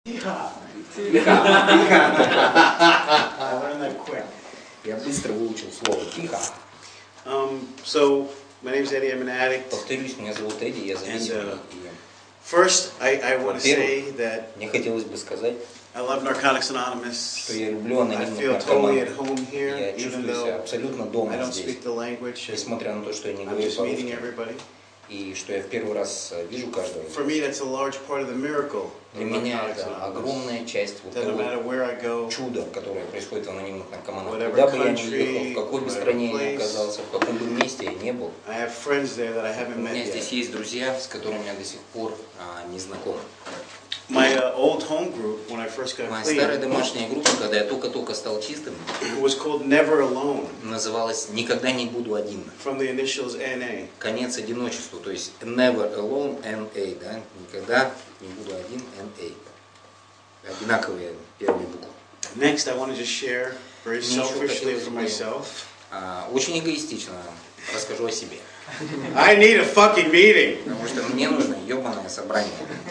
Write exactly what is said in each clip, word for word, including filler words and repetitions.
Тихо. Тихо. I learned that quick. Я быстро выучил слово «тихо». Um, so, my name is Eddie. I'm an addict. Повторюсь, меня зовут Эдди, я зависимый. And, uh, first, I, I want to say that мне хотелось бы сказать, I love Narcotics Anonymous. что я люблю I анонимных feel totally at наркоманов. home here, Я even чувствую себя though абсолютно дома I don't здесь, speak the language. несмотря на то, что я не I'm говорю just meeting по-русски, everybody. и что я в первый раз вижу каждого. For me, that's a large part of the miracle. Для меня это огромная часть вот того чуда, которое происходит в анонимных наркоманах. Куда бы я ни ехал, в какой бы стране я ни оказался, в каком бы месте я не был, у меня здесь есть друзья, с которыми я до сих пор а, не знаком. My uh, old home group, when I first got Моя clean, старая домашняя группа, когда я только-только стал чистым, it was called Never Alone, называлась «Никогда не буду один». from the initials N A. Конец одиночеству, то есть Never Alone, N A, да? Никогда не буду один, N A. Одинаковые первые буквы. Next, I want to just share very selfishly for myself. А, очень эгоистично расскажу о себе. I need a fucking meeting. Потому что мне нужно ебаное собрание.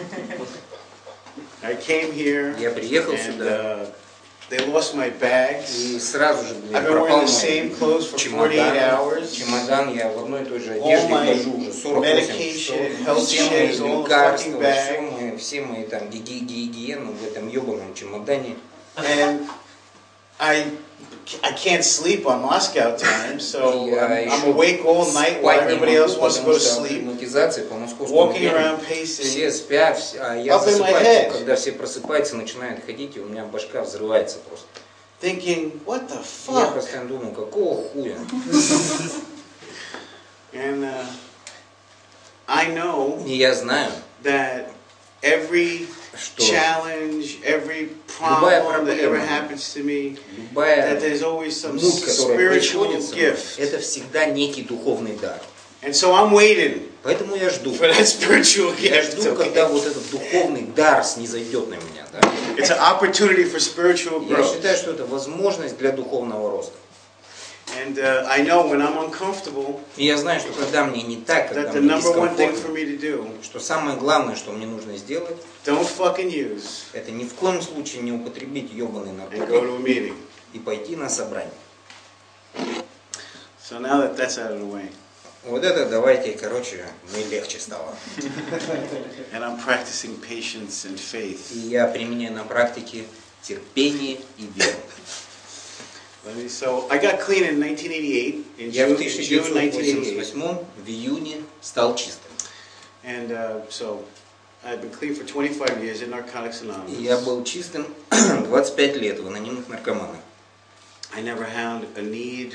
I came here, Я приехал and сюда, uh, they lost my bags. и сразу же, блин, I've been пропал wearing the same мой clothes for forty-eight чемодан. hours. Чемодан, я в одной и той же All одежде my хожу уже сорок восемь часов. Все мои shit is all лекарства, fucking все bag. мои, все мои там гиги- гигиену в этом ебаном чемодане. And I, I can't sleep on Moscow time, so Я I'm, I'm еще awake all night while спать не everybody могу, else wants to go потому to что sleep. климатизация по московскому Walking времени. around pacing. Все спят, все- а я Up in my засыпаю, head. когда все просыпаются, начинают ходить, и у меня башка взрывается просто. Thinking, what the Я fuck? постоянно думаю, какого хуя? And uh, I know И я знаю, that every что challenge, every любая problem that ever проблема, happens to me, любая that there's always some муть, которая spiritual происходит со мной, gift. это всегда некий духовный дар. And so I'm waiting Поэтому я жду. for that spiritual Я gift. жду, когда Okay? вот этот духовный дар снизойдет на меня. Да? It's an opportunity for spiritual Я growth. считаю, что это возможность для духовного роста. And uh, I know when I'm uncomfortable, И я знаю, что когда мне не так, когда that the мне number one thing дискомфортно, for me to do, что самое главное, что мне нужно сделать, don't fucking use это ни в коем случае не употребить ебаный and go наркотик to a meeting. и пойти на собрание. So now that that's out of the way, Вот это давайте, короче, мне легче стало. and I'm practicing patience and faith. И я применяю на практике терпение и веру. Let me, so I got clean in nineteen eighty-eight, in Я в June, тысяча June девятьсот nineteen восемьдесят eighty-eight. восьмом в июне стал чистым. And uh, so I've been clean for twenty-five years in Narcotics И Anonymous. я был чистым двадцать пять лет в анонимных наркоманах. I never had a need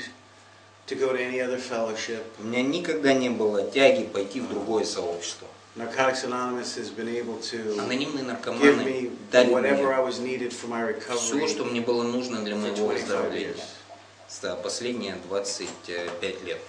to go to any other fellowship. У меня никогда не было тяги пойти в другое сообщество. Narcotics Anonymous has been able to Анонимные give наркоманы me дали whatever I мне was needed for my все, recovery что мне было нужно для for моего twenty-five выздоровления. years. За последние двадцать пять лет.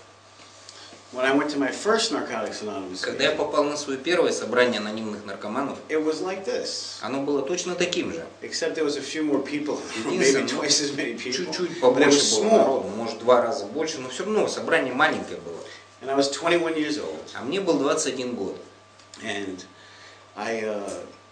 When I went to my first Narcotics Anonymous Когда я meeting, попал на свое первое собрание анонимных наркоманов, it was like this, оно было точно таким же. except there was a few more people, maybe Единственное, twice as many people, чуть-чуть but it was побольше было small. народу, может два раза больше, но все равно собрание маленькое было. And I was twenty-one years old, А мне был двадцать один год. and I, uh,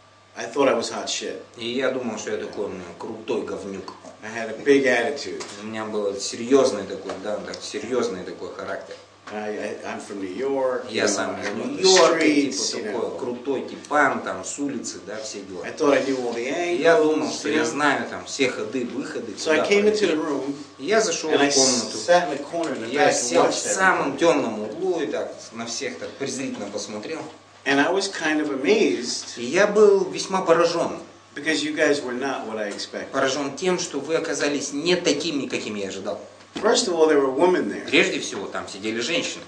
I thought I was hot shit. И я думал, что я такой ну, крутой говнюк. I had a big attitude. У меня был серьезный такой, да, так, серьезный такой характер. I, I, I'm from New York. you Я know, сам I из know the Нью-Йорка, streets, типа you такой know. крутой типан, там, с улицы, да, все дела. I thought I knew all the И я думал, angles. что You я know? знаю там все ходы, выходы, So I куда came into пройти. the room, И я зашел and I в комнату, sat in the corner in the и я back and сел в watched самом everything. темном углу и так на всех так презрительно посмотрел. And I was kind of amazed И я был весьма поражен. because you guys were not what I expected. Поражен тем, что вы оказались не такими, какими я ожидал. First of all, there were women there. Прежде всего, там сидели женщины.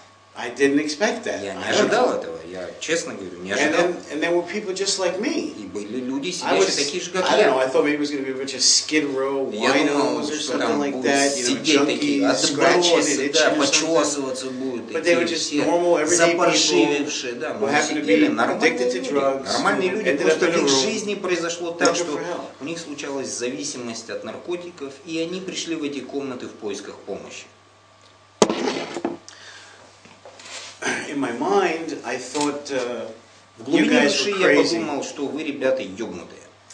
I didn't expect that. Я не I don't ожидал know. этого, я честно говорю, не And ожидал. then, and there were people just like me. И были люди, I was, сидящие такие же, как I don't know, я. I thought maybe it was going to be a bunch of skid row Я думал, winos or что something там like будут that, you know, сидеть такие junkies, scratching and отбросы, да, itching or something. почесываться будут, But they were такие just все normal, everyday запаршивившие, да, who но happened to сидели be нормальные addicted to люди. drugs, Нормальные who люди, ended просто up in в a их room жизни произошло так, looking что for help. у них случалась зависимость от наркотиков, и они пришли в эти комнаты в поисках помощи. In my mind, I thought uh, В you глубине guys души were я crazy. подумал, что вы, ребята, ёбнутые.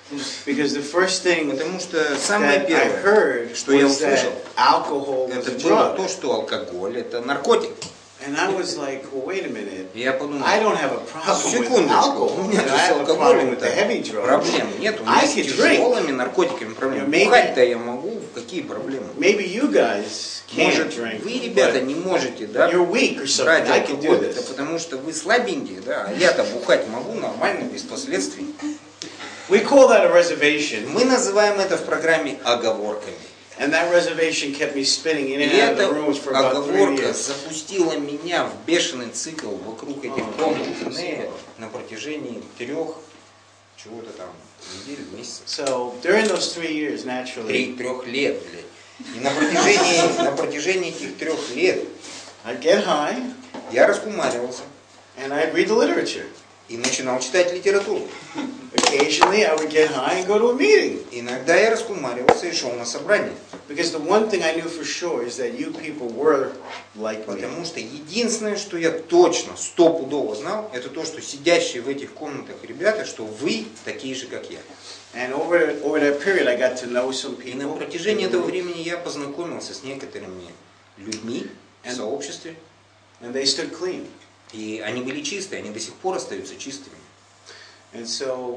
Because the first thing Потому что самое первое, что я услышал, это было то, что алкоголь это наркотик. And I was like, well, wait a minute. Я подумал, I don't have a problem with alcohol. У меня же с алкоголем проблем нет. У меня с тяжелыми наркотиками проблемы. Бухать-то я могу. Какие проблемы? Maybe you guys can't Может, drink, вы, ребята, не можете, да, you're weak or something. брать I can do алкоголь. this. Это потому что вы слабенькие, да, а я-то бухать могу нормально, без последствий. We call that a reservation. Мы называем это в программе оговорками. And that reservation kept me spinning in and И out of эта the rooms for about three оговорка years. запустила меня в бешеный цикл вокруг этих комнат на протяжении трех, чего-то там, недель, месяцев. So during those three years, naturally, Три, трех лет, блядь. И на протяжении, на протяжении этих трех лет I'd get high, я раскумаривался and I'd read the literature. и начинал читать литературу. Occasionally, I would get high and go to a meeting. Иногда я раскумаривался и шел на собрание. Because the one thing I knew for sure is that you people were like me. Потому что единственное, что я точно, стопудово знал, это то, что сидящие в этих комнатах ребята, что вы такие же, как я. And over, over that period, I got to know some И на people. протяжении этого времени я познакомился с некоторыми людьми в And- сообществе, And they stood clean. и они были чистые, они до сих пор остаются чистыми. And so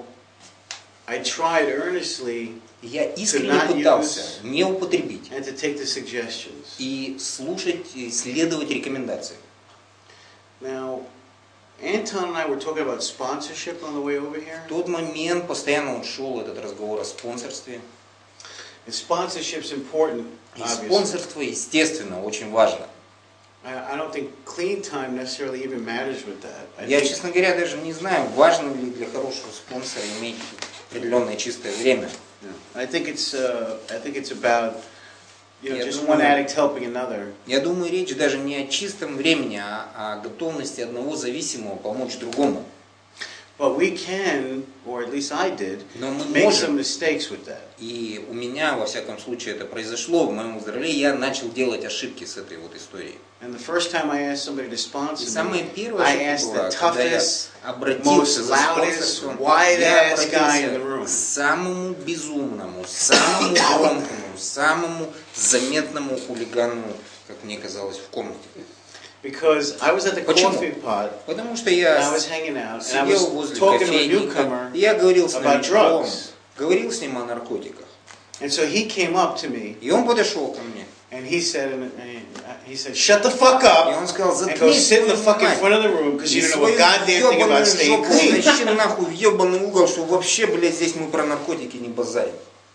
I tried earnestly И я искренне not пытался use- не употребить and to take the suggestions. и слушать, и следовать рекомендациям. Now, Anton and I were talking about sponsorship on the way over here. В тот момент постоянно ушел этот разговор о спонсорстве. And sponsorship's important, И obviously. спонсорство, естественно, очень важно. I, I don't think clean time necessarily even matters with that. I Я, think- честно говоря, даже не знаю, важно ли для хорошего спонсора иметь определенное чистое время. Yeah. I think it's uh, I think it's about you know Я just думаю- one addict helping another. Я думаю, речь даже не о чистом времени, а о готовности одного зависимого помочь другому. But we can, or at least I did, Но мы make some можем, mistakes with that. и у меня, во всяком случае, это произошло, в моем выздоровлении, я начал делать ошибки с этой вот историей. And the first time I asked somebody to И sponsor самая me, первая I ошибка asked была, the когда я toughest, обратился most за loudest, спонсорством, white я ass guy in the room. обратился к самому безумному, самому громкому, самому заметному хулигану, как мне казалось, в комнате. Because I was at the Почему? coffee pot, Потому что and I я was hanging out, and I сидел was возле talking to a кофейника, newcomer, и я говорил с about новичком, drugs. говорил с ним о наркотиках. and so he came up to me, И он подошел ко мне, and he said, and he said, "Shut the fuck и up он сказал, and go заткнись, sit in the твою fucking мать, front of the room because и you don't know a свою goddamn thing about ебаную staying жопу clean." тащи нахуй в ебаный угол, что вообще, блядь, здесь мы про наркотики не базарим.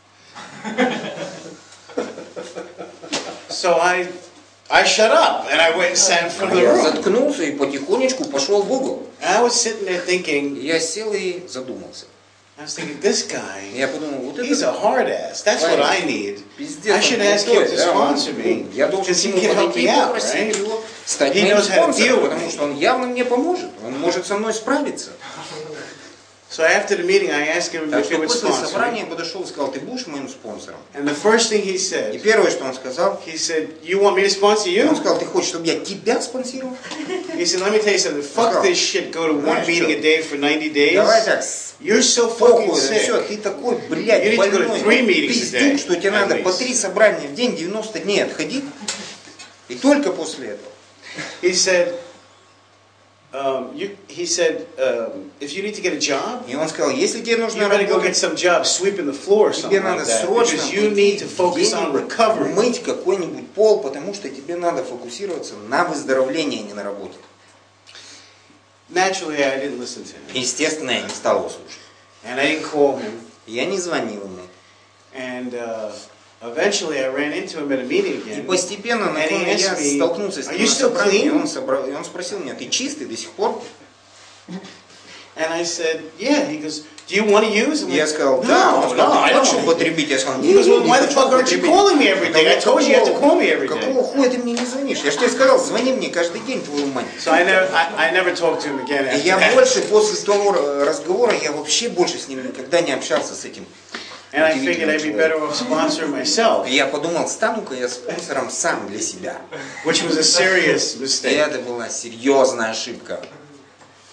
So I, I shut up and I went and sat in front of the Я room. заткнулся и потихонечку пошел в угол. And I was sitting there thinking, И я сел и задумался. I was thinking, this И guy, я подумал, вот he's a это hard ass. That's what I need. пиздец, I он should ask him крутой, to да, он- sponsor me я должен because к he нему can help подойти me и out, попросить right? его стать He моим knows how to deal спонсором, with потому me. что он явно мне поможет. Он может со мной справиться. So after the meeting, I asked him Так if he что would после sponsor me. собрания подошел и сказал, ты будешь моим спонсором? And the first thing he И said, первое, что он сказал, he said, "You want me to sponsor он you?" сказал, ты хочешь, чтобы я тебя спонсировал? He said, "Let me tell you something. Fuck this shit. Go to one Знаешь meeting что? a day for ninety days. Давай так, You're so fucking похуй, да все, sick." ты такой, блядь, You need to go to больной, three meetings a day, пиздюк, что тебе at надо least. по три собрания в день, девяносто дней отходить, и только после этого. He said, um, you, he said, um, if you need to get a job, И он сказал, если тебе you нужна better go работа, get some job sweeping the floor or тебе something надо like that, срочно because you need to focus on recovery. мыть какой-нибудь пол, потому что тебе надо фокусироваться на выздоровлении, а не на работе. Naturally, I didn't listen to him, Естественно, я не стал его слушать. and I didn't call him. Я не звонил ему. And uh, eventually, I ran into him at a meeting И again. постепенно на And he я asked me, столкнулся с "Are ним you на still собрании, и clean?" он, собрал, и он спросил меня, ты чистый до сих пор? And I said, "Yeah." He goes, "Do you want to use?" I'm И я like, сказал, "No, да. Он no, сказал, I ты хочешь don't." употребить? Я сказал, He goes, "Well, не why the хочу fuck aren't you употребить». calling me every day? I told you you have to call me every day. Какого хуя ты мне не звонишь? Я же тебе сказал, звони мне каждый день, твою мать. So I never, I, I never talked to him again И after я that. больше, после того разговора, я вообще больше с ним никогда не общался с этим. And I figured I'd be better off sponsoring myself, И я подумал, стану-ка я спонсором сам для себя. which was a serious И mistake. это была серьезная ошибка.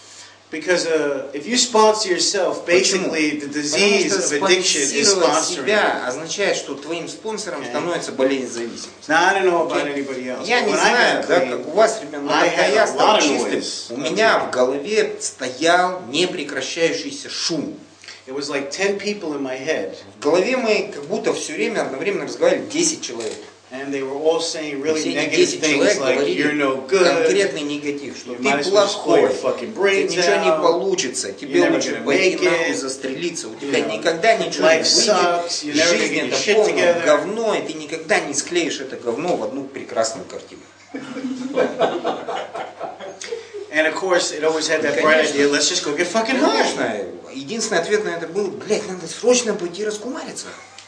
Because uh, if you sponsor yourself, basically the disease of addiction is sponsoring себя означает, что твоим спонсором okay. становится болезнь зависимости. Now, I don't know about anybody else. Я не знаю, да, как у вас, ребята, но когда я стал чистым, у меня в голове стоял непрекращающийся шум. It was like ten people in my head. В голове моей как будто все время одновременно разговаривали десять человек. And they were all saying really negative things like you're no good. Конкретный негатив, что ты плохой, тебе ничего не получится, тебе лучше пойти нахуй застрелиться, у тебя никогда ничего не выйдет, жизнь это полное говно, и ты никогда не склеишь это говно в одну прекрасную картину. And of course, it always had that bright idea. Let's just go get fucking high. Конечно, единственный ответ на это был, блядь, надо срочно пойти раскумариться.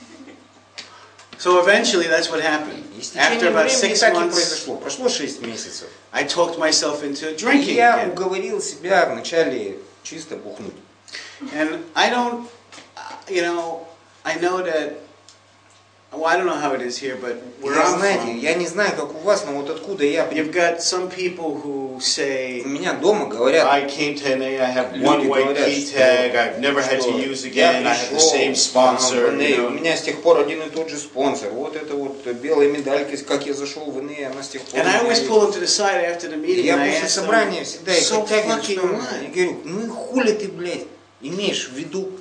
So eventually, that's what happened. After about six months, прошло шесть месяцев. I talked myself into drinking Я again. уговорил себя вначале чисто бухнуть. And I don't, you know, I know that. Well, I don't know how it is here, but where я, I'm знаете, from, я не знаю, как у вас, но вот откуда я... You've got some people who say, у меня дома говорят, I came to N A, I have one white key tag, I've never had to use again, I have the same sponsor. You know. У меня с тех пор один и тот же спонсор. Вот это вот белая медалька, как я зашел в Н А, она с тех пор... And I always pull them to the side after the meeting, я and I после ask собрания them, всегда их so оттягиваю, fucking what? Я говорю, ну и хули ты, блядь, имеешь в виду?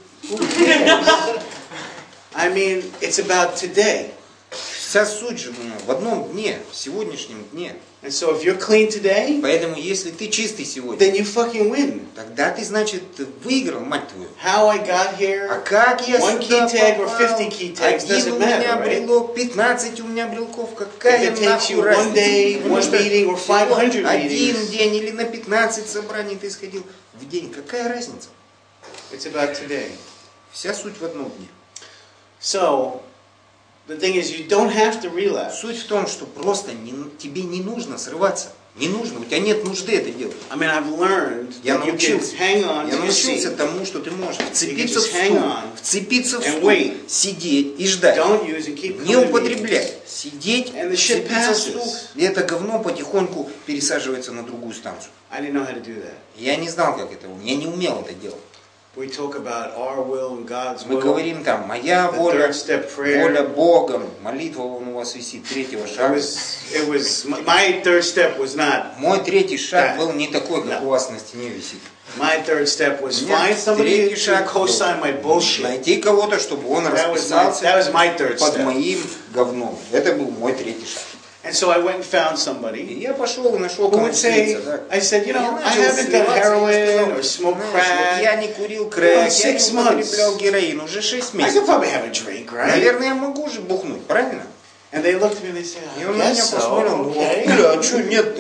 I mean, it's about today. Вся суть же в одном дне, в сегодняшнем дне. And so if you're clean today, поэтому если ты чистый сегодня, then you fucking win. Тогда ты, значит, выиграл, мать твою. How I got here, а как я one key tag or fifty key tags doesn't matter, right? Один у меня брелок, пятнадцать у меня брелков, какая нахуй разница? Один день или на пятнадцать собраний ты сходил в день, какая разница? It's about today. Вся суть в одном дне. So, the thing is, you don't have to relapse. Суть в том, что просто не, тебе не нужно срываться. Не нужно, у тебя нет нужды это делать. I mean, I've learned я научился, hang on я научился тому, что ты можешь вцепиться в стул, вцепиться в стул, сидеть и ждать. Не употреблять. Сидеть, вцепиться в стул, и это говно потихоньку пересаживается на другую станцию. Я не знал, как это, я не умел это делать. We talk about our will and God's Мы will. говорим там, моя воля, воля Богом, молитва у вас висит, третьего шага. It was, it was, my third step was not Мой третий шаг that. был не такой, как no. у вас на стене висит. My third step was find somebody to co-sign my bullshit. Найти кого-то, чтобы он that расписался was my, that was my third под step. моим говном. Это был мой третий шаг. And so I went and found somebody и я пошел и нашел who would say, I said, you know, I haven't done heroin or smoked crack. Я не курил крэк, я не употреблял героин уже шесть месяцев. I could probably have a drink, right? Наверное, я могу же бухнуть, правильно? And they looked at me and they said, и он на меня посмотрел, okay. Бля, а что нет?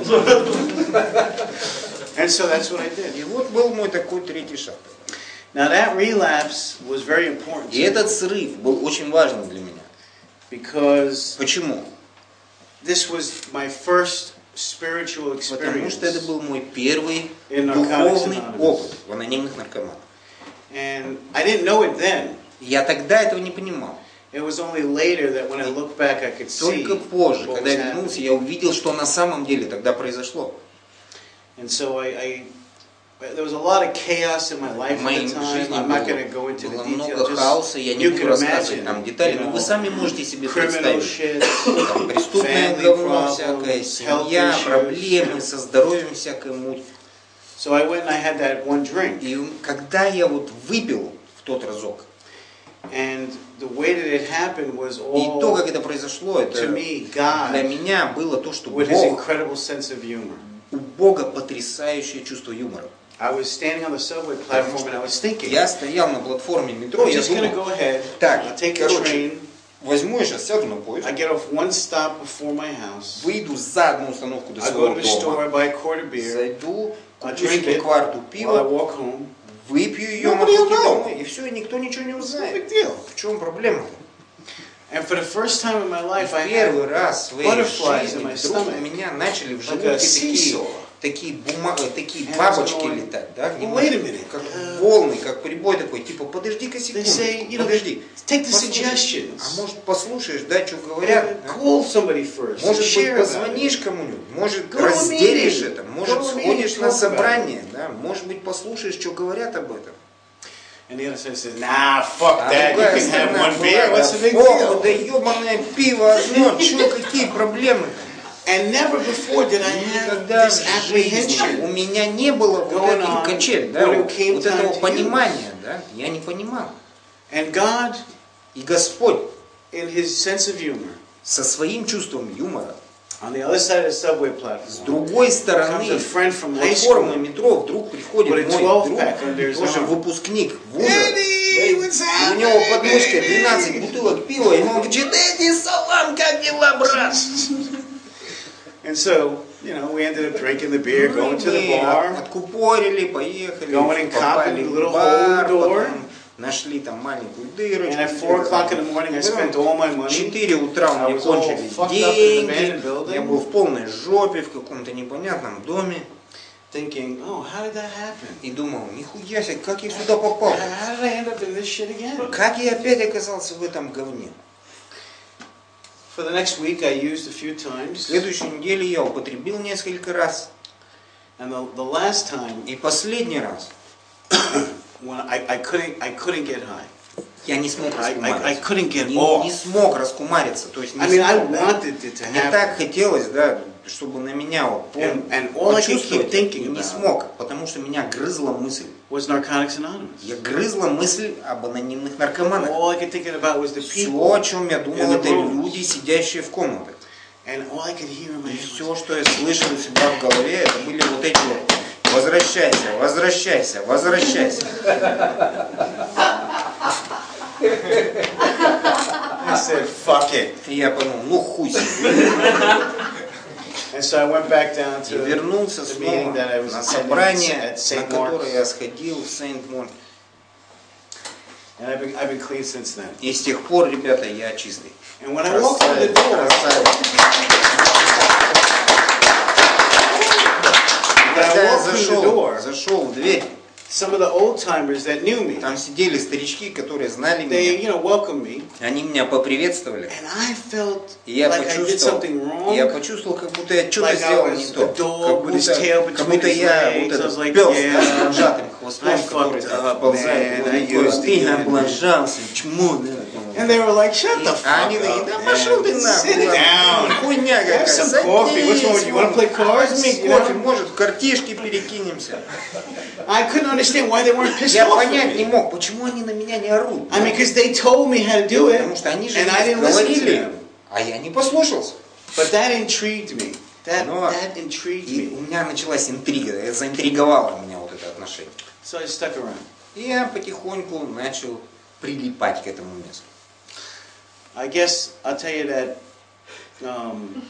And so that's what I did. И вот был мой такой третий шаг. Now that relapse was very important. И этот срыв был очень важным для меня. Because почему? This was my first spiritual experience. Потому что это был мой первый духовный опыт в анонимных наркоманах. And I didn't know it then. Я тогда этого не понимал. It was only later that when I look back, I could see. Только позже, когда я вернулся, я увидел, что на самом деле тогда произошло. And so I, I there was a lot of chaos in my life at the time. I'm not going to go into the details. Много хаоса, я не буду рассказывать там детали, но вы сами можете себе представить. Там преступное говно всякое, семья, проблемы со здоровьем, всякая муть. So I went and I had that one drink. И когда я вот выпил в тот разок, and the way that it happened was all, и то, как это произошло, это to me, God, для меня было то, что with his incredible sense of humor. У Бога потрясающее чувство юмора. I was standing on the subway platform and I was thinking. Я стоял на платформе метро, я думал, так, короче, возьму я сейчас сяду на поезд, I get off one stop before my house, выйду за одну остановку до своего дома, зайду, куплю себе кварту пива, выпью ее на пути домой, и все, и никто ничего не узнает. В чем проблема? And for the first time in my life, I Первый had раз в своей butterflies in жизни my вдруг stomach, у меня начали в like a желудке такие такие, бума... такие бабочки летать, да, well, wait a minute. как uh, волны, как прибой такой, типа, подожди-ка секунду, say, you know, подожди. Take the Послушай, suggestions. а может послушаешь, да, что говорят? Uh, call somebody first. Может Share быть, позвонишь кому-нибудь, может, Go разделишь это, может, Go сходишь на собрание, да, может быть, послушаешь, что говорят об этом. And the other side says, nah, fuck А that, you другая can have сторона one beer, была, what's the big да, deal? да ебаное пиво одно, что, какие проблемы? And never before did I have Никогда this в жизни у apprehension. меня не было вот Going этих on качель, да, when вот, it came вот time этого to понимания, да, я не понимал. And God, И Господь in His sense of humor, со своим чувством юмора, on the other side of the subway с platform, другой стороны comes a friend from high платформы school метро вдруг приходит with a мой twelve друг, pack under his тоже arm. выпускник вуза, Eddie, what's и у него happening, под мышкой baby? двенадцать бутылок пива, и он говорит: Эдди, салам, как дела, брат? And so, you know, we ended up drinking the beer, going to the Мы bar, откупорили, поехали, going and попали copping the в little бар, hole door. потом нашли там маленькую дырочку. And at four o'clock in the morning, I spent all my В money. четыре утра у I меня was all кончились fucked up in the деньги, abandoned building. я был в полной жопе в каком-то непонятном доме. Thinking, oh, how did that happen? И думал, нихуя себе, как я сюда попал? How did I end up in this shit again? Как я опять оказался в этом говне? For the next week, I used a few times. В следующей неделе я употребил несколько раз. And the, the last time, И последний раз when I, I couldn't, I couldn't get high. я не смог I, I, I раскумариться. couldn't get Не, off. не смог раскумариться. То есть не I mean, I смог, да. wanted it to Мне happen. так хотелось, да, чтобы на меня вот And, and all I could почувствовать, keep thinking и не about смог, потому что меня грызла мысль. was Narcotics Anonymous. Я грызла мысль об анонимных наркоманах. All I could think about was the Все, people. о чем я думал, in the это rooms. люди, сидящие в комнатах. And all I could hear in my И head was, все, что я слышал у себя в голове, это были вот эти вот: возвращайся, возвращайся, возвращайся. I said, fuck it. И я подумал, ну хуй себе. And so I went back down И to вернулся the снова meeting that I was на attending собрание, at на Saint которое я Mark's. сходил в Сент-Морт. And I've been, I've been clean since then. И с тех пор, ребята, я чистый. And when I walked through the door, Когда я walked through the зашел, door, зашел в дверь, some of the old timers that knew me, там сидели старички, которые знали they, меня. you know, welcomed me, Они меня поприветствовали. and I felt И я like I did почувствовал, something wrong. я почувствовал, как будто я что-то Like I сделал was не a то. dog Как with his будто, tail как between будто his я legs. вот I was этот like, пес yeah, с поджатым I хвостом, который fucked up, ползает. man, I used Ты again. облажался, чмо, да. And they were like, shut the А fuck они такие: up, да man. пошел ты нахуй, Sit down. хуйня какая, Have some coffee. What's wrong with you? You wanna play cards? Возьми You кофе, know? может в картишки перекинемся. I couldn't understand why they weren't pissed Я off at понять не me. мог, почему они на меня не орут. I mean, because they told me how to do Потому it, что они же and I мне didn't listen to говорили, them. а я не послушался. But that intrigued me. That, Но that intrigued и me. у меня началась интрига, это заинтриговало меня вот это отношение. So I stuck around. И я потихоньку начал прилипать к этому месту. I guess I'll tell you that um,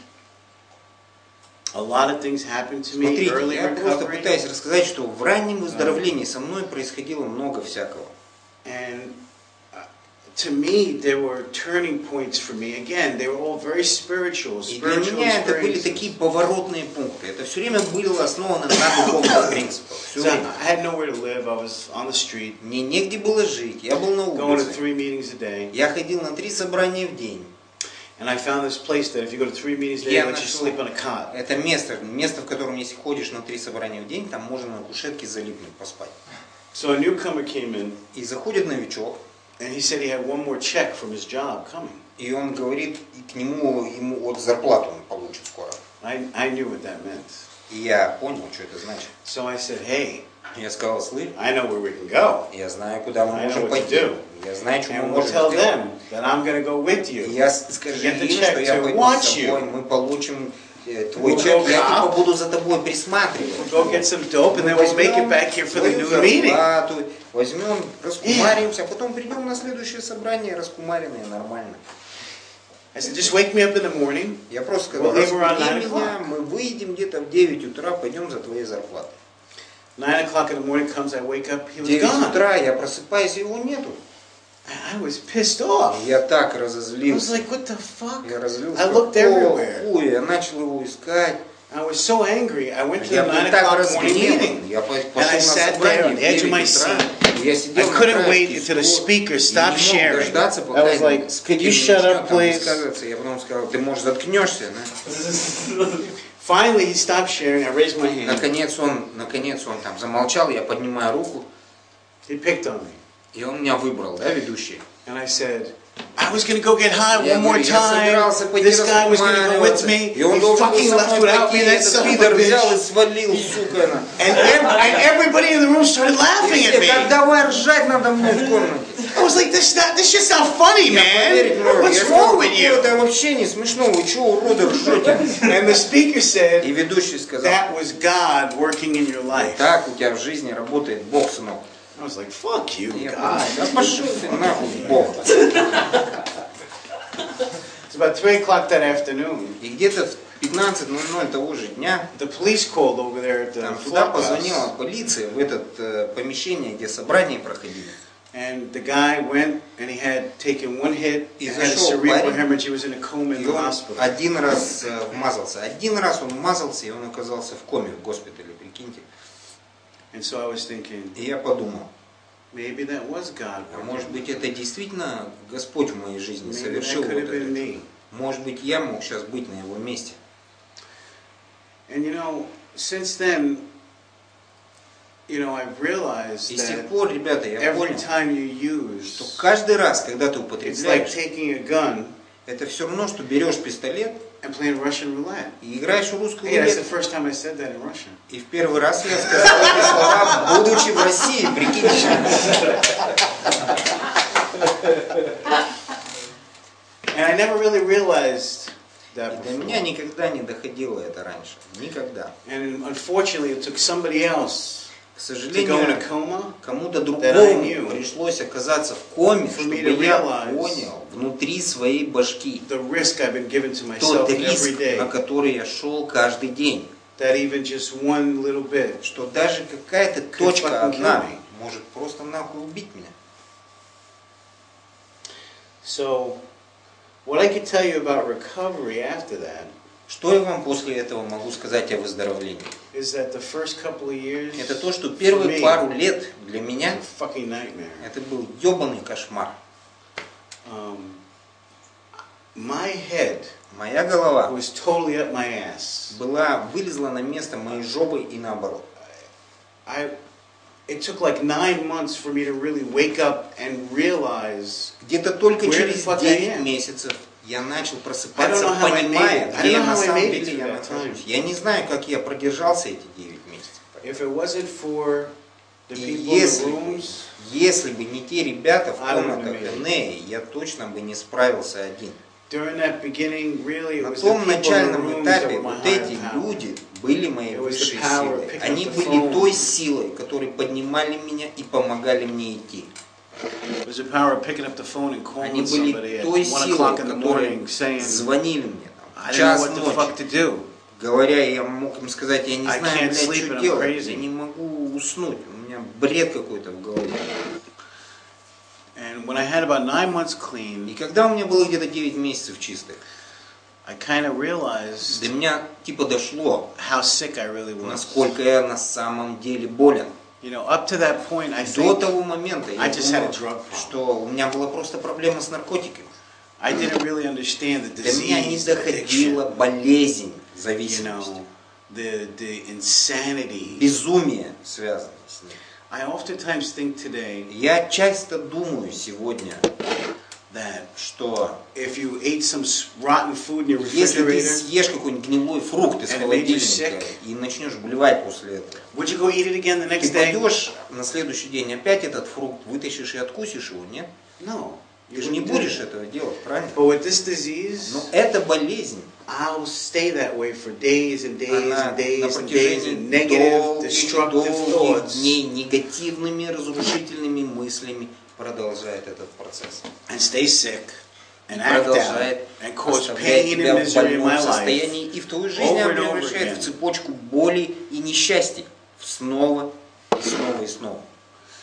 a lot of things happened to me Смотрите, early я просто recovery, пытаюсь рассказать, что в раннем выздоровлении со мной происходило много всякого. and uh, to me there were turning points for me. Again, they were all very spiritual, И для spiritual меня это были experiences. такие поворотные пункты. Это все время было основано на духовных принципах. Все So время. I had nowhere to live. I was on the street, Мне негде было жить, я был на going to улице. three meetings a day, Я ходил на три собрания в день. and I found this place that if you go to three meetings a day, Я they let you нашел sleep on a cot. это место, место, в котором, если ходишь на три собрания в день, там можно на кушетке залипнуть, поспать. So a newcomer came in, И заходит новичок, and he said he had one more check from his job coming. и он говорит, и к нему, ему вот зарплату он получит скоро. I, I knew what that meant. И я понял, что это значит. So I said, hey, Я сказал: слышь, I know where we can go. я знаю, куда мы I know можем what to пойти. do. Я знаю, что мы And we'll можем tell сделать. them that I'm going to go with И you. я скажу Get the им, check что я to пойду watch с you. тобой, мы получим э, твой We'll чек, go я up. типа буду за тобой присматривать. We'll go get some dope, and Мы then we'll make возьмем it back here for the твою new meeting. зарплату, возьмем, раскумаримся, а потом придем на следующее собрание раскумаренные, нормально. I said, just wake me up in the morning. Я просто сказал: We'll leave around разбуди nine меня, o'clock. мы выйдем где-то в девять утра, пойдем за твоей зарплатой. Nine o'clock in the morning comes, I wake up, he В was девять gone. утра я просыпаюсь, его нету. I I was pissed off. И я так I was разозлился. like, what the fuck? Я разлился. I looked Какого everywhere. хуя? Я начал его искать. I was so angry. I went to Я the был nine так o'clock morning разгневан, meeting, я and пошел I на sat there собрание on в the edge of my девять утра, seat. я I сидел на couldn't wait краешке until the стула, speaker и stopped не мог sharing. дождаться, I пока was like, этот could you спикер shut начнет up, там please? высказываться. Я потом сказал, ты, может, заткнешься, да? Finally, he stopped sharing. I raised my hand. Наконец он, наконец он там замолчал, я поднимаю руку, He picked on me, и он меня выбрал, да, ведущий. and I said, I was going to go get high Я one more говорю, я time. собирался пойти This guy was going to go with раскумариваться, me. и он He должен был fucking со left мной without me. пойти, That этот son of a пидор взял и bitch. свалил, сука, на. And, ev- and everybody in the room started laughing at И все, как me. давай ржать надо мной в комнате. I was like, this not, this shit's not funny, Я поверить не man. могу. What's Я wrong сказал, with you? это вообще не смешно, вы чего, уроды, ржете? And the speaker И said, ведущий сказал, that was God working in your life. так у тебя в жизни работает Бог, сынок. I was like, fuck you, Я God. подумал, да пошел ты нахуй, Бог. It's about three o'clock that afternoon. И где-то в пятнадцать ноль ноль того же дня The police called over there at the там туда flop позвонила house. полиция в это э, помещение, где собрания проходили. And the guy went and he had taken one hit, И and had a зашел cerebral парень, hemorrhage. He was in a coma in И the он hospital. один раз э, вмазался. Один раз он вмазался, и он оказался в коме в госпитале, прикиньте. And so I was thinking, И я подумал, maybe that was God. а может быть это действительно Господь в моей жизни Maybe совершил that вот could have been это. me. Может быть я мог сейчас быть на его месте. And you know, since then, you know, I've realized И с тех that пор, ребята, я every понял, time you что use, каждый раз, когда ты it's like употребляешь, taking a gun это все равно, что берешь пистолет and playing Russian roulette. и играешь в русскую Hey, that's the рулетку. first time I said that in Russian. И в первый раз я сказал эти слова, будучи в России, прикиньте. And I never really realized that И до before. меня никогда не доходило это раньше. Никогда. And unfortunately, it took somebody else К to go in a сожалению, coma кому-то that I другому knew пришлось оказаться в коме, for чтобы me to я realize понял внутри своей башки the risk I've been giving to тот myself every риск, day. на который я шел каждый день. That even just one little bit Что даже какая-то fucking точка одна kill me. может просто нахуй убить меня. So, what I could tell you about recovery after that Что я вам после этого могу сказать о выздоровлении? is that the first couple of years Это то, что for первые me пару лет для меня was a fucking nightmare. это был ебаный кошмар. Um, my head Моя голова was totally up my ass. была вылезла на место моей жопы и наоборот. I, it took like nine months for me to really wake up and realize Где-то только Where the через fuck I девять am? месяцев я начал I don't просыпаться, know how I понимая, made it. I где don't know на how I самом made it деле through я that нахожусь. time. Я не знаю, как я продержался эти девять месяцев. if it wasn't for the И people in the если бы, rooms, если бы не те ребята в I don't комнатах know. Энеи, я точно бы не справился один. during that beginning, really, it На was the том people in the начальном rooms that этапе were my вот higher эти power. люди были моей It was the высшей power силой. picking Они up the были phone. той силой, которые поднимали меня и помогали мне идти. It was the power of picking up the phone and calling Они somebody были at той one силой, o'clock in the которые morning saying, звонили мне там, I в don't know час what the fuck ночи. to do. Говоря, я мог им сказать, я не I знаю, can't блядь, sleep and что I'm делать, crazy. я не могу уснуть, у меня бред какой-то в голове. And when I had about nine months И clean, когда у меня было где-то девять месяцев чистых, I kind of realized до меня типа дошло, how sick I really was. насколько я на самом деле болен. You know, up to that point, I До think того момента я I just had a думал, drug problem. что у меня была просто проблема с наркотиками. I didn't really understand the До меня не disease, the addiction, доходила болезнь you зависимости, know, the the insanity. безумие связано с ней. I oftentimes think today Я часто думаю сегодня, that что if you ate some s- rotten food in your если ты refrigerator, съешь какой-нибудь гнилой фрукт из And it made you холодильника sick. и начнешь блевать после этого, would you go eat it again the ты next day? пойдешь на следующий день опять этот фрукт вытащишь и откусишь его, нет? No. Ты же не будешь этого делать, правильно? But with this disease, Но эта болезнь, I'll stay that way for days and days она and days на and days протяжении and negative, долгих, destructive долгих thoughts. дней негативными, разрушительными мыслями продолжает этот процесс. And stay sick И and act out продолжает and cause оставлять pain тебя and в misery in больном my life. состоянии, и в твою жизнь over and over превращает again. в цепочку боли и несчастий снова и снова и снова.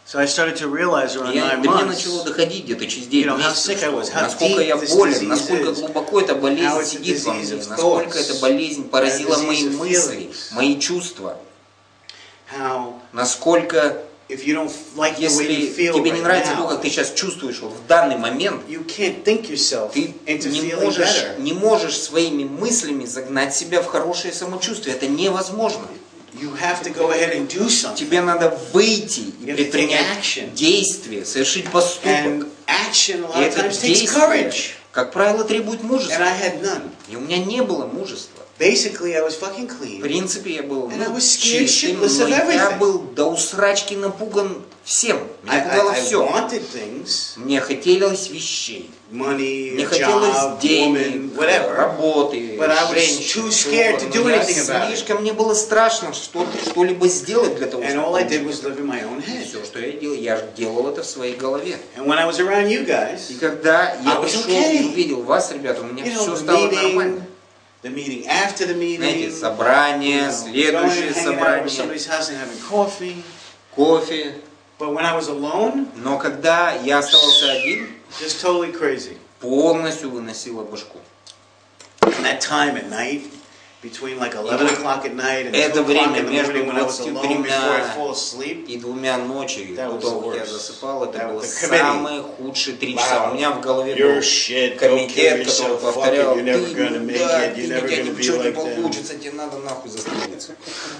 So I started to realize around Я, nine до меня months, начало доходить где-то через you девять know, how месяцев, sick I was, how насколько deep я this болен, disease насколько is, глубоко эта how болезнь it's a сидит во disease мне, of насколько thoughts, эта болезнь поразила and a мои disease of мысли, feelings. мои чувства. How Насколько, if you don't like the way если you feel тебе не right нравится now, то, как ты сейчас чувствуешь вот в данный момент, you can't think yourself ты into не feeling можешь, better. не можешь своими мыслями загнать себя в хорошее самочувствие. Это невозможно. You have to go ahead and do something. Тебе надо выйти и You have to take предпринять action. действие, совершить поступок. And action a И lot of это times takes действие, courage. как правило, требует And мужества. I had none. И у меня не было мужества. Basically, I was fucking В clean. принципе, я был And I ну, was scared чистым, shitless но of я everything. был до усрачки напуган всем. I, Меня пугало I, I все. wanted things, Мне хотелось вещей. money, Мне a хотелось job, денег, woman, whatever. работы, But I was женщин. too scared to Но do я anything about it. слишком, мне было страшно что, что-либо сделать для того, And чтобы all I did получить. was live in my own head. Все, что я делал, я делал это в своей голове. And when I was around you guys, И когда я I was пришел okay. и увидел вас, ребята, у меня you know, все the стало meeting, нормально. the meeting after the meeting, Знаете, собрание, you know, следующее going and hanging out собрание, with somebody's house and having coffee. кофе. But when I was alone, Но когда я оставался один, just totally crazy. полностью выносило башку. And that time at night, between like eleven o'clock at night and Это two o'clock время in the между morning when I was двадцатью alone before I тремя fall asleep, и двумя ночи, That was до того, the как я worst. засыпал, это That было was the committee. самые худшие три часа. Wow. У меня в голове Your был shit, go kill комитет, который yourself, fuck it, повторял, you're ты, never gonna make да, it, ты, you're у never тебя gonna be ничего не like them. получится, тебе надо нахуй застрелиться.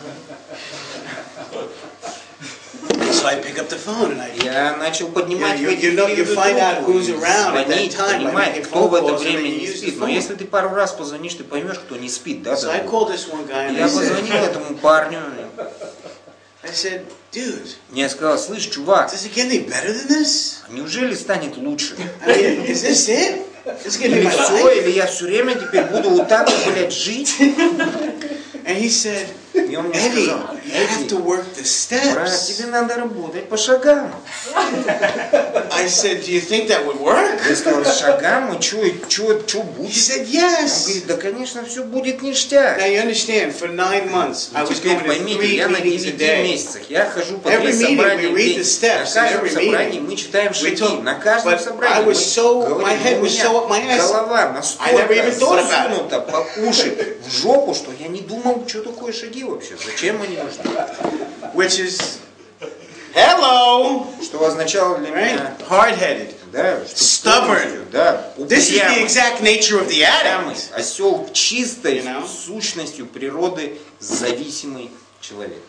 So I pick up the phone and I Я начал поднимать You- в you- эти you know- you периоды find out трубку who's и around at that звонить, time by понимать, making кто phone в это calls and время then you не use спит. the Но phone. если ты пару раз позвонишь, ты поймешь, кто не спит, да? So I да? called this one guy and I Я said, позвонил этому парню, I said, dude, мне сказал, слышь, чувак, does it get any better than this? неужели станет лучше? I mean, is this it? This is gonna be Или my все, life? или я все время теперь буду вот так, блядь, жить? And he said, И он мне Eddie, сказал, you have Эдди, to work the брат, steps. тебе надо работать по шагам. I said, do you think that would work? Я сказал, шагам, и что что что He будет? said, Он yes. говорит, да, конечно, все будет ништяк. Now you understand, for nine months, I Ну, was теперь going to поймите, three я на meetings a девяти day. месяцах, я хожу по Every три meeting собрания we в read день. the steps На in каждом every собрании meeting. мы читаем We шаги. talk, На каждом but собрании I was so- мы my head говорим, у was so up my меня ass. голова I never настолько even thought about it. засунута по уши в жопу, что я не думал, что такое шаги вообще, зачем они нужны. Which is, hello, Что означало для right? меня, Hard-headed. да, что Stubborn. полностью, да, This is the упрямый. exact nature of the Упрямый addict. осел чистой You know? сущностью природы зависимый человек.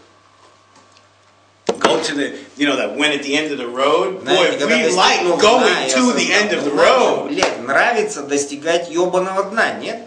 Go to the, you know, that when at the end of the road, boy, Знаете, когда we достигнул like дна, going я to the осознал, end of the ну, нам же, road. блядь, нравится достигать ебаного дна, нет?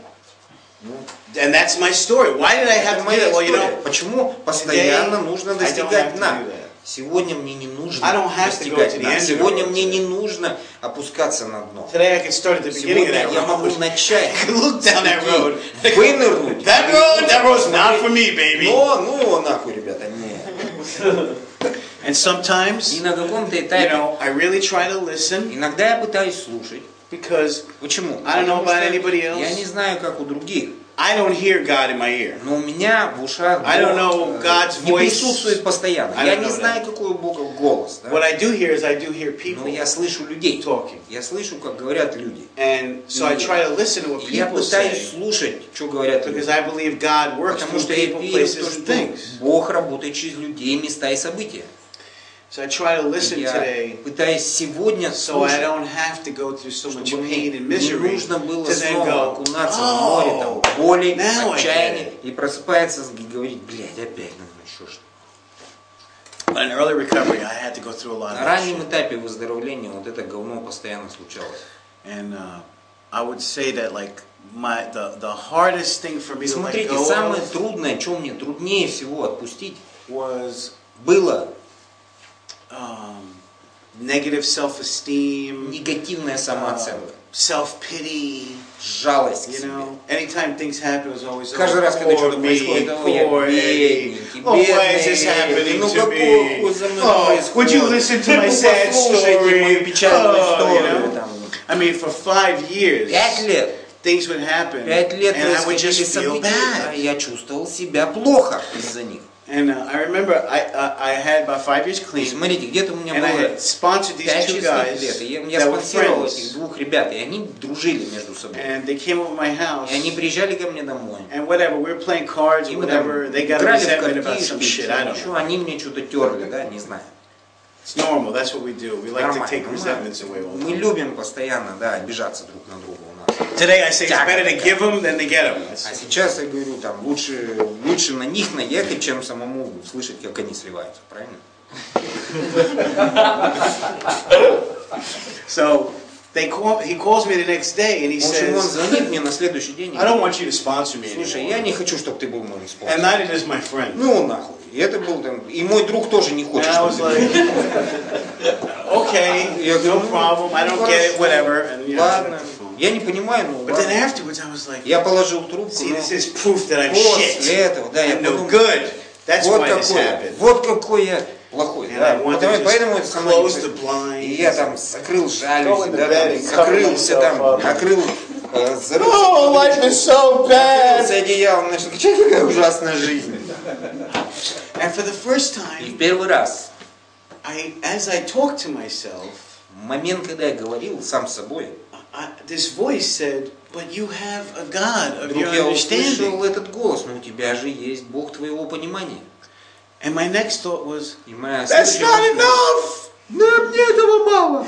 And that's my story. Why did I have Это to do моя that? Well, you история. know, Почему постоянно today, нужно I don't достигать have to дна? do that. Сегодня мне не нужно I don't have to go достигать to the дна. end of the Сегодня road мне today. не нужно опускаться на дно. Today I could start at the beginning of Сегодня that я могу road. начать I could look down that road. вынырнуть. That road, that road's not for me, baby. Но, ну, нахуй, ребята, не. And sometimes, И на каком-то you этапе, know, I really try to listen иногда я пытаюсь слушать. because Почему? I don't know Потому about что anybody else. я не знаю, как у других. I don't hear God in my ear. Но у меня в ушах I don't Бог, know э, God's не voice. присутствует постоянно. I Я don't не know знаю, какой у Бога голос. Да? What I do hear is I do hear Но people я слышу людей. talking. Я слышу, как говорят люди. And so I try to listen to what И я people пытаюсь say слушать, что говорят люди. because I believe God works Потому through что я people, верю в то, places, and что things. Бог работает через людей, места и события. So I try to И listen я today пытаюсь сегодня so I слушать, don't have to go through so much чтобы pain мне and не misery нужно было to then снова go, окунаться в море там, oh, боли, now I отчаяния get it. и просыпается и говорить, блядь, опять, ну еще что. But in early recovery, I had to go through a lot На of раннем shit. этапе выздоровления вот это говно постоянно случалось. And uh, I would say that like my the, the hardest thing for me to let Смотрите, go самое of трудное, что мне труднее всего отпустить, was было um, negative self-esteem, негативная uh, самооценка, self-pity. жалость к You себе. know, anytime things happen, it was always Каждый oh, раз, когда poor что-то me, происходит, о, я poor бедненький, Eddie. Oh, why is this бедный happening Эдди, ну to какого me? хуя со мной Oh, происходит? would you listen to my Ну, sad послушайте мою story? печальную Oh, you историю. know? Там. I mean, for five years, Пять лет, things would happen, пять лет and I would происходили just feel события, а bad. я чувствовал себя плохо из-за них. And uh, I remember I uh, I had about five years clean. Смотрите, где-то у меня and I было had sponsored these two guys лет, и я that were спонсировал friends. этих двух ребят, и они дружили между собой. And they came over my house. И они приезжали ко мне домой. And whatever, we were playing cards or whatever. They got a resentment about some shit. I don't know. Они мне что-то терли, да, не знаю. It's normal. That's what we do. We like to take resentments away all the time. Мы любим постоянно, да, обижаться друг на друга у нас. Today I say it's better to give them than to get them. А сейчас я говорю, там, лучше, лучше на них наехать, чем самому слышать, как они сливаются, правильно? So they call, he calls me the next day and he says, он звонит мне на следующий день. I don't want you to sponsor me anymore. Слушай, я не хочу, чтобы ты был моим спонсором. And neither does my friend. Ну нахуй. И это был там, и мой друг тоже не хочет. And I was like, okay, no problem. I don't get it, whatever. And, you know, ладно. Я не понимаю, ну But then afterwards I was like, я положил трубку. See, this is proof that I'm shit. После этого, да, я I'm no подумал, good. That's вот why this какой, happened. вот какой я плохой. Да, потому, поэтому это со мной. И я там закрыл жалюзи, да, там, закрылся там, накрыл, э, Oh, life is so bad. закрылся одеялом, начал кричать, какая ужасная жизнь. And for the first И time, в первый раз, I, as I talked to myself, момент, когда я говорил сам с собой, I, this voice said, but you have a God of your вдруг я услышал understanding. этот голос, но у тебя же есть Бог твоего понимания. And my next thought was, И моя that's следующая not мысль, enough. да, мне этого мало.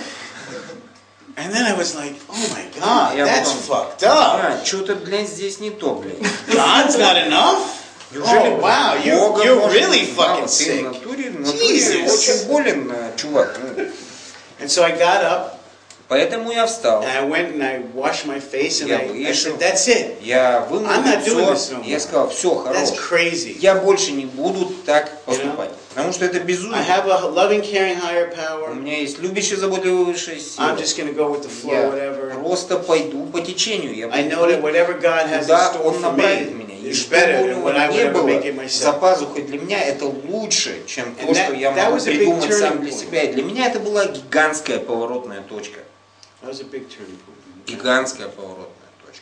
And then I was like, oh my God, Я that's потом, fucked up. а, что-то, блядь, здесь не то, блядь. God's not enough? Oh, wow, you, you're really fucking sick. Ты в натуре, в натуре очень болен, чувак. And so I got up, Поэтому я встал. and I went and I washed my face, and Я I, I вышел. said, that's it. Я вымыл I'm not doing лицо. this no more. Я сказал, все, хорош. That's crazy. Я больше не буду так поступать. Потому что это I безумие. have a loving, caring higher У power. меня есть любящая, заботливая высшая сила. I'm just going to go with the flow, Я whatever. просто пойду по течению. Я I know that whatever God has in куда store Он for направит me меня. И is что better бы у than него what I would не ever make it было за myself. пазухой для меня, это лучше, чем And то, that- что я that могу was a big придумать turning сам для point. себя. И для меня это была гигантская поворотная точка. That was a big turning point. Гигантская поворотная точка.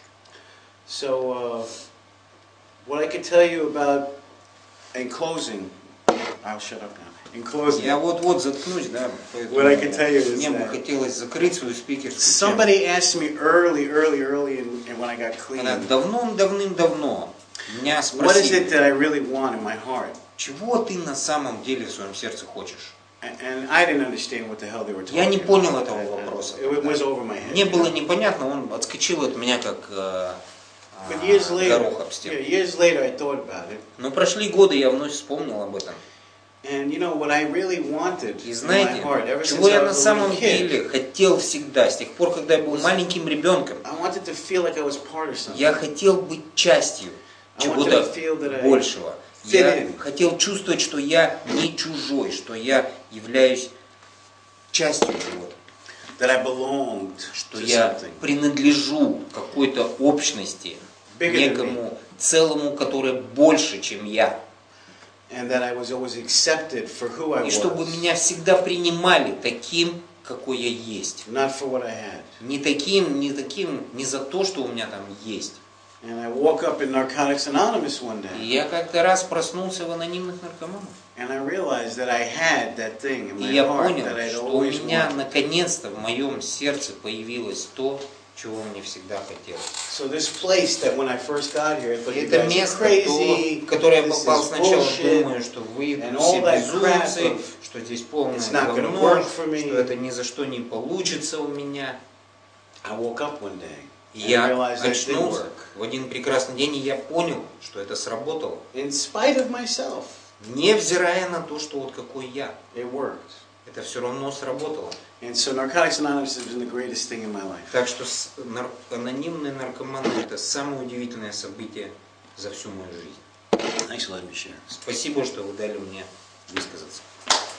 So, uh, what I could tell you about, in closing, I'll shut up now. In closing, Я вот-вот заткнусь, да, What I can tell you is мне бы that- хотелось закрыть свою спикерскую тему. somebody asked me early, early, early, and, and when I got clean, Когда давным-давным-давно меня what is it спросили, that I really want in my heart? чего ты на самом деле в своем сердце хочешь? And, and I didn't understand what the hell they were talking Я не понял about. этого And- and вопроса. It was over my head. Мне было непонятно, он отскочил от меня как э, But years э, later, горох об yeah, стену. years later, I thought about it. Но прошли годы, я вновь вспомнил об этом. And you know what I really wanted И in my знаете, heart, ever since чего я I на was a самом little kid, деле хотел всегда, с тех пор, когда я был маленьким ребенком, I wanted to feel like I was part of something. я хотел быть частью I wanted чего-то to feel that I большего. fit Я in. хотел чувствовать, что я не чужой, что я являюсь частью чего-то, That I belonged что to я something принадлежу какой-то общности, bigger than me, некому целому, которое больше, чем я. and that I was always accepted for who I И чтобы was, меня всегда принимали таким, какой я есть. not for what I had. Не таким, не таким, не за то, что у меня там есть. And I woke up in Narcotics Anonymous one И day, я как-то раз проснулся в анонимных наркоманах. and I realized that I had that thing in И my я heart понял, that I'd что у always меня wanted. наконец-то в моем сердце появилось то, чего мне всегда хотелось. So this place that when I first got here, I thought you Это guys are место, crazy, то, в которое я this попал is сначала, bullshit, думаю, что вы and все all that crap безумцы, of что здесь полное it's not gonna говно, work for me. что это ни за что не получится у меня. I woke up one day И and я realized that it didn't очнулся work. в один прекрасный день, и я понял, что это сработало. In spite of myself, Невзирая на то, что вот какой я, it worked. это все равно сработало. And so Narcotics Anonymous has been the greatest thing in my life. Так что с- нар- анонимные наркоманы – это самое удивительное событие за всю мою жизнь. Thanks for letting me share. Спасибо, что вы дали мне высказаться.